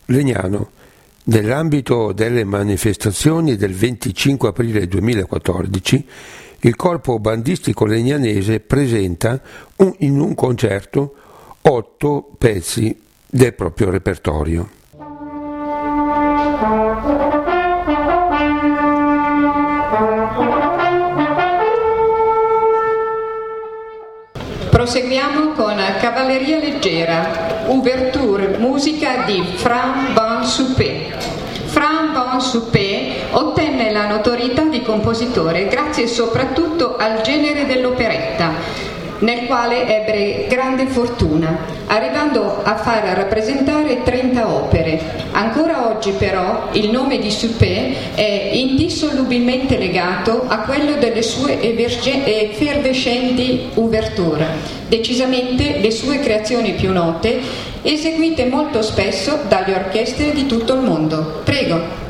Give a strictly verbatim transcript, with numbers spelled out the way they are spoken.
Legnano. Nell'ambito delle manifestazioni del venticinque aprile duemilaquattordici, il corpo bandistico legnanese presenta un, in un concerto otto pezzi del proprio repertorio. Proseguiamo con Cavalleria Leggera, Ouverture, musica di Franz von Suppé. Franz von Suppé ottenne la notorietà di compositore grazie soprattutto al genere dell'operetta, nel quale ebbe grande fortuna, arrivando a far rappresentare trenta opere. Ancora oggi però il nome di Suppé è indissolubilmente legato a quello delle sue effervescenti ouverture, decisamente le sue creazioni più note, eseguite molto spesso dalle orchestre di tutto il mondo. Prego.